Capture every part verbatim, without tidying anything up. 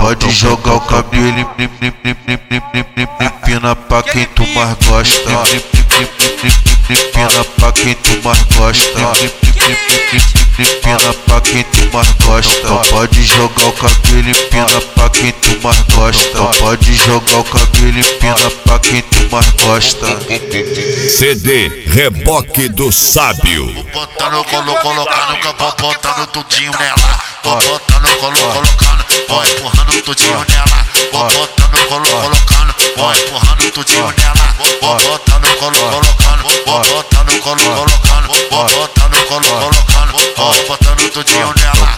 pode jogar o cabelo e empina pra quem tu mais gosta. Empina pra quem tu mais gosta. Empina pra quem tu mais gosta. Pode jogar o cabelo e empina pra quem tu mais gosta. Pode jogar o cabelo e empina pra quem tu mais gosta. C D Reboque do Sábio. Vou botando, colo, colocando, que eu vou botando tudinho nela. Vou botando, colo, colocando, vou empurrando tudinho nela. Vou botando, colo, colocando, vou empurrando tudinho nela. Vou botando, colo, colocando, vou botando, colo, colocando, vou botando, colo, colocando, vou botando tudinho nela.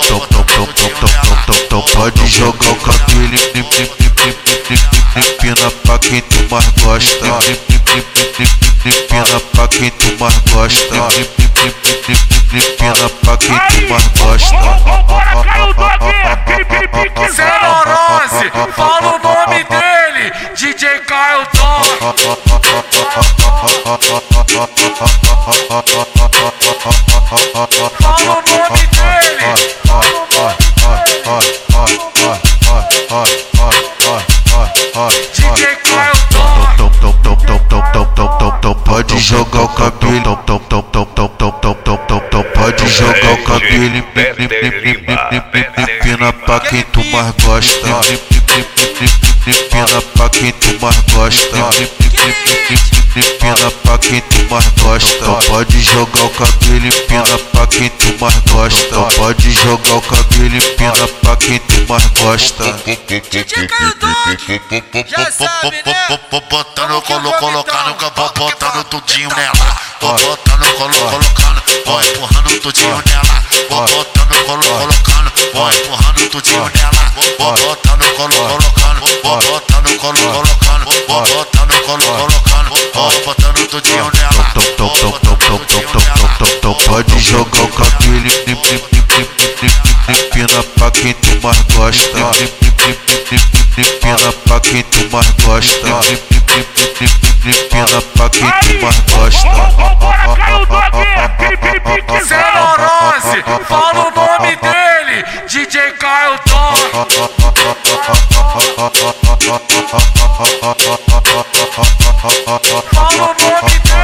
Pode jogar o cabelo e empina pra quem tu mais gosta. Empina pra quem tu mais gosta. Empina pra quem tu mais gosta. Bora, caiu do aqui, zero onze, fala o nome dele, D J Caio Tom. Fala o nome dele. D J Caio Tom. Pode jogar o cabelo, pode jogar o cabelo e empina pra quem tu mais gosta. Empina pra quem tu mais gosta. Empina pra quem tu mais gosta. Pode jogar o cabelo e empina pra quem tu mais gosta. Pode jogar o cabelo e empina pra quem tu mais gosta. D J Caio Tom, já sabe, né? Vou botando, colo, colocando, que eu vou botando tudinho nela. Vou botando, colo, colocando, vou empurrando tudinho nela. Vou botando, colo, colocando, vou empurrando tudinho nela. Vou botando, colo, colocando, vou botando, colo, colocando, vou botando, colo, colocando, vou botando tudinho nela. Pode jogar o cabelo e empina pra quem tu mais gosta. Empina pra quem tu mais gosta. Empina pra quem tu mais gosta. Bora, caiu do aqui, zero onze, fala o nome dele, D J Caio Tom. Fala o nome dele.